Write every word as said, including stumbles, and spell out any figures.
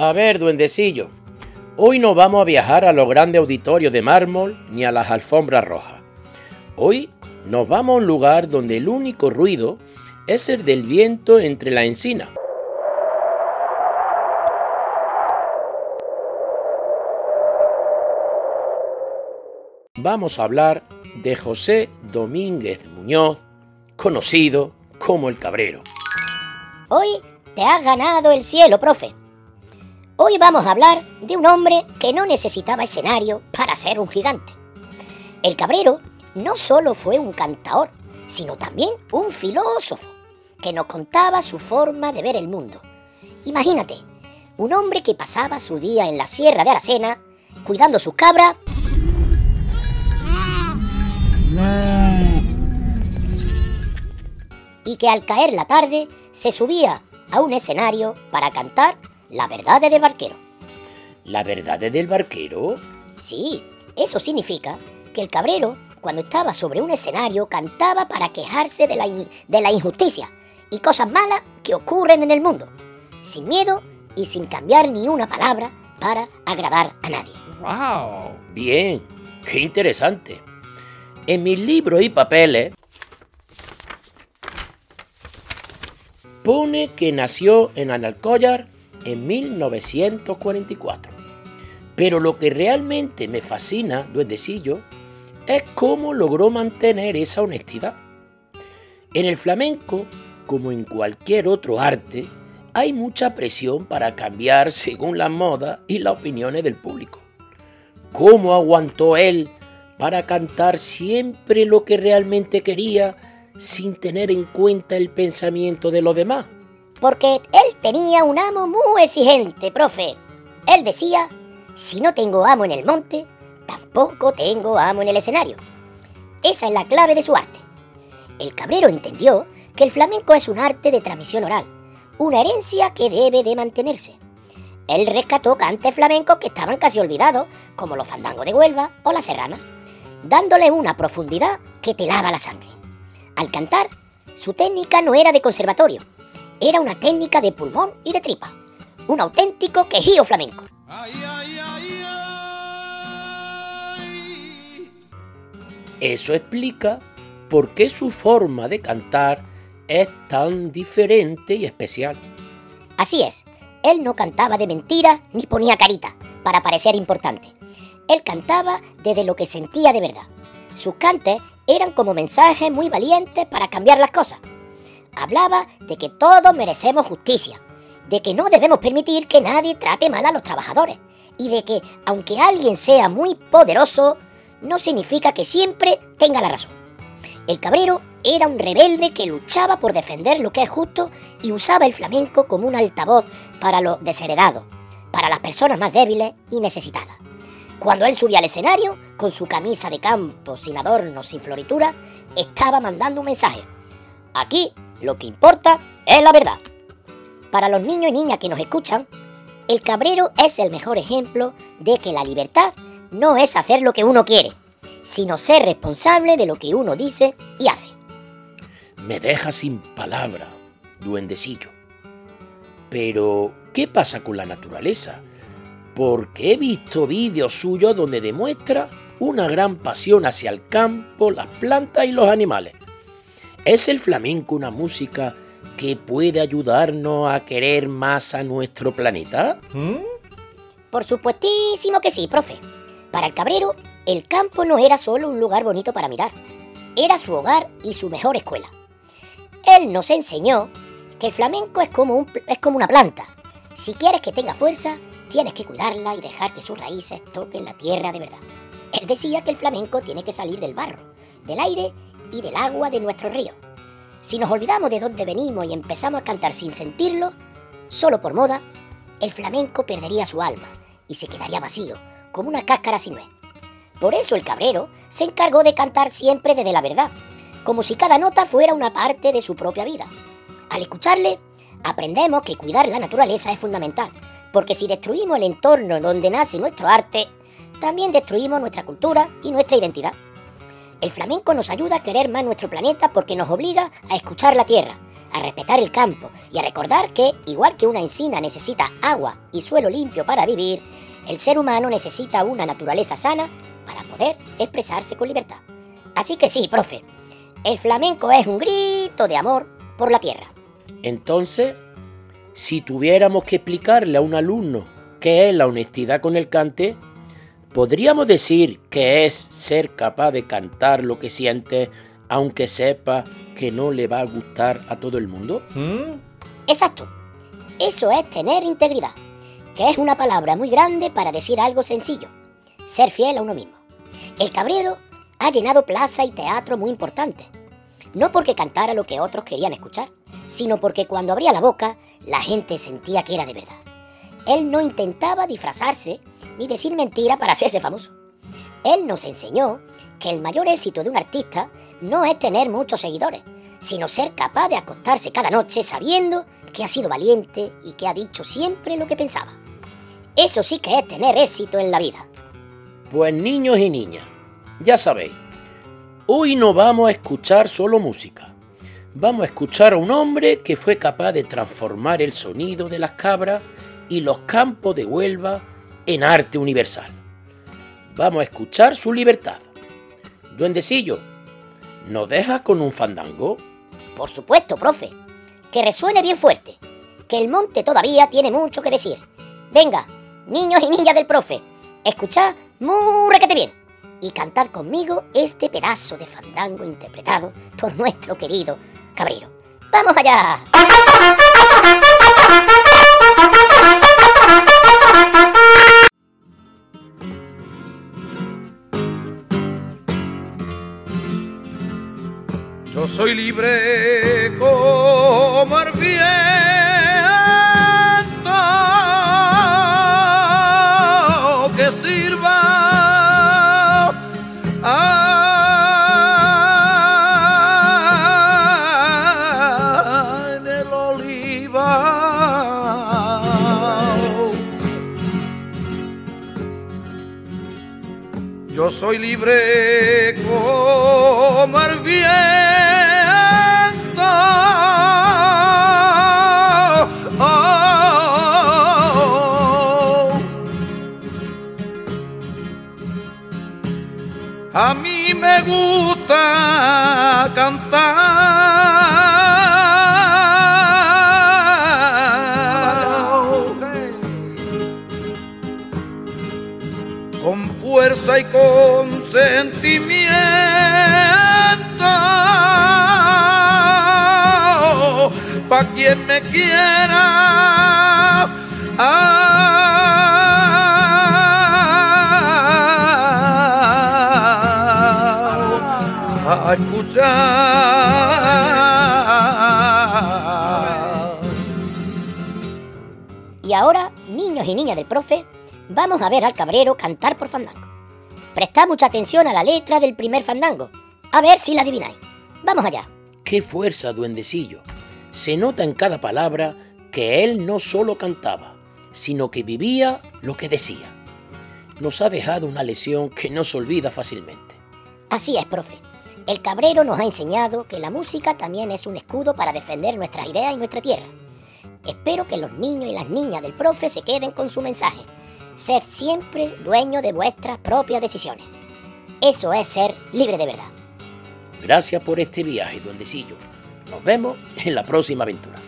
A ver, duendecillo, hoy no vamos a viajar a los grandes auditorios de mármol ni a las alfombras rojas. Hoy nos vamos a un lugar donde el único ruido es el del viento entre la encina. Vamos a hablar de José Domínguez Muñoz, conocido como el Cabrero. Hoy te has ganado el cielo, profe. Hoy vamos a hablar de un hombre que no necesitaba escenario para ser un gigante. El Cabrero no solo fue un cantaor, sino también un filósofo que nos contaba su forma de ver el mundo. Imagínate, un hombre que pasaba su día en la sierra de Aracena cuidando sus cabras y que al caer la tarde se subía a un escenario para cantar las verdades del barquero. ¿Las verdades del barquero? Sí, eso significa que el Cabrero, cuando estaba sobre un escenario, cantaba para quejarse de la, in- de la injusticia y cosas malas que ocurren en el mundo, sin miedo y sin cambiar ni una palabra para agradar a nadie. ¡Wow! Bien, qué interesante. En mis libros y papeles pone que nació en Analcollar en mil novecientos cuarenta y cuatro. Pero lo que realmente me fascina, duendecillo, es cómo logró mantener esa honestidad. En el flamenco, como en cualquier otro arte, hay mucha presión para cambiar según las modas y las opiniones del público. ¿Cómo aguantó él para cantar siempre lo que realmente quería sin tener en cuenta el pensamiento de los demás? Porque él tenía un amo muy exigente, profe. Él decía, si no tengo amo en el monte, tampoco tengo amo en el escenario. Esa es la clave de su arte. El Cabrero entendió que el flamenco es un arte de transmisión oral, una herencia que debe de mantenerse. Él rescató cantes flamencos que estaban casi olvidados, como los fandangos de Huelva o la serrana, dándole una profundidad que te lava la sangre. Al cantar, su técnica no era de conservatorio, era una técnica de pulmón y de tripa, un auténtico quejío flamenco. Ay, ay, ay, ay. Eso explica por qué su forma de cantar es tan diferente y especial. Así es, él no cantaba de mentira ni ponía carita para parecer importante. Él cantaba desde lo que sentía de verdad. Sus cantes eran como mensajes muy valientes para cambiar las cosas. Hablaba de que todos merecemos justicia, de que no debemos permitir que nadie trate mal a los trabajadores y de que, aunque alguien sea muy poderoso, no significa que siempre tenga la razón. El Cabrero era un rebelde que luchaba por defender lo que es justo y usaba el flamenco como un altavoz para los desheredados, para las personas más débiles y necesitadas. Cuando él subía al escenario, con su camisa de campo, sin adornos, sin floritura, estaba mandando un mensaje. Aquí lo que importa es la verdad. Para los niños y niñas que nos escuchan, el Cabrero es el mejor ejemplo de que la libertad no es hacer lo que uno quiere, sino ser responsable de lo que uno dice y hace. Me deja sin palabra, duendecillo. Pero, ¿qué pasa con la naturaleza? Porque he visto vídeos suyos donde demuestra una gran pasión hacia el campo, las plantas y los animales. ¿Es el flamenco una música que puede ayudarnos a querer más a nuestro planeta? ¿Mm? Por supuestísimo que sí, profe. Para el Cabrero, el campo no era solo un lugar bonito para mirar, era su hogar y su mejor escuela. Él nos enseñó que el flamenco es como, un, es como una planta. Si quieres que tenga fuerza, tienes que cuidarla y dejar que sus raíces toquen la tierra de verdad. Él decía que el flamenco tiene que salir del barro, del aire y del agua de nuestros ríos. Si nos olvidamos de dónde venimos y empezamos a cantar sin sentirlo, solo por moda, el flamenco perdería su alma y se quedaría vacío, como una cáscara sin nuez. Por eso el Cabrero se encargó de cantar siempre desde la verdad, como si cada nota fuera una parte de su propia vida. Al escucharle, aprendemos que cuidar la naturaleza es fundamental, porque si destruimos el entorno donde nace nuestro arte, también destruimos nuestra cultura y nuestra identidad. El flamenco nos ayuda a querer más nuestro planeta porque nos obliga a escuchar la tierra, a respetar el campo y a recordar que, igual que una encina necesita agua y suelo limpio para vivir, el ser humano necesita una naturaleza sana para poder expresarse con libertad. Así que sí, profe, el flamenco es un grito de amor por la tierra. Entonces, si tuviéramos que explicarle a un alumno qué es la honestidad con el cante, ¿podríamos decir que es ser capaz de cantar lo que sientes aunque sepa que no le va a gustar a todo el mundo? ¿Mm? Exacto. Eso es tener integridad, que es una palabra muy grande para decir algo sencillo: ser fiel a uno mismo. El Cabrero ha llenado plaza y teatro muy importantes, no porque cantara lo que otros querían escuchar, sino porque cuando abría la boca la gente sentía que era de verdad. Él no intentaba disfrazarse ni decir mentira para hacerse famoso. Él nos enseñó que el mayor éxito de un artista no es tener muchos seguidores, sino ser capaz de acostarse cada noche sabiendo que ha sido valiente y que ha dicho siempre lo que pensaba. Eso sí que es tener éxito en la vida. Pues niños y niñas, ya sabéis, hoy no vamos a escuchar solo música. Vamos a escuchar a un hombre que fue capaz de transformar el sonido de las cabras y los campos de Huelva en arte universal. Vamos a escuchar su libertad. Duendecillo, ¿nos dejas con un fandango? Por supuesto, profe. Que resuene bien fuerte, que el monte todavía tiene mucho que decir. Venga, niños y niñas del profe, escuchad muy requete bien y cantad conmigo este pedazo de fandango interpretado por nuestro querido Cabrero. ¡Vamos allá! Yo soy libre como el viento que sirva a en el olivar. Yo soy libre como el viento. A mí me gusta cantar con fuerza y con sentimiento, pa' quien me quiera. A escuchar. Y ahora, niños y niñas del profe, vamos a ver al Cabrero cantar por fandango. Prestad mucha atención a la letra del primer fandango, a ver si la adivináis. Vamos allá. ¡Qué fuerza, duendecillo! Se nota en cada palabra que él no solo cantaba, sino que vivía lo que decía. Nos ha dejado una lección que no se olvida fácilmente. Así es, profe. El Cabrero nos ha enseñado que la música también es un escudo para defender nuestras ideas y nuestra tierra. Espero que los niños y las niñas del profe se queden con su mensaje. Sed siempre dueño de vuestras propias decisiones. Eso es ser libre de verdad. Gracias por este viaje, duendecillo. Nos vemos en la próxima aventura.